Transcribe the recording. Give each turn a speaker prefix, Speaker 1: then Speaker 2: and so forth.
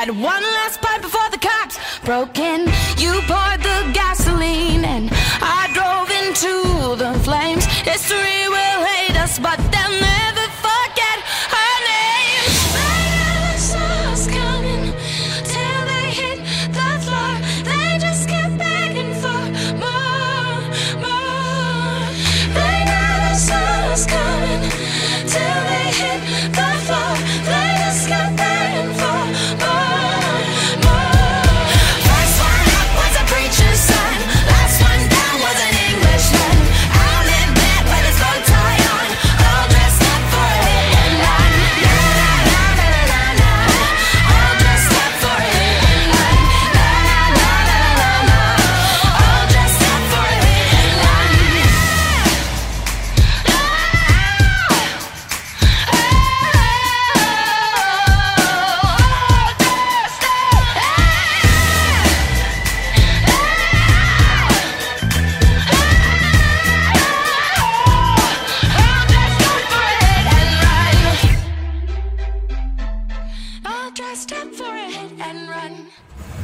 Speaker 1: had one last pipe before the cops broke in. You poured the gasoline and I drove into the flames. History will hate us, but they'll never forget her name. They never saw us coming till they hit the floor. They just kept begging for more, more. They never saw us coming till they hit the floor. They just kept begging for more, more. First one up was a preacher's son. Last one down was an Englishman. Out in bed with his bow tie on, all dressed up for a hit and run. La la la la la la, all dressed up for a hit and run. La la la la la la, all dressed up for a hit and run. All dressed up for a hit and run.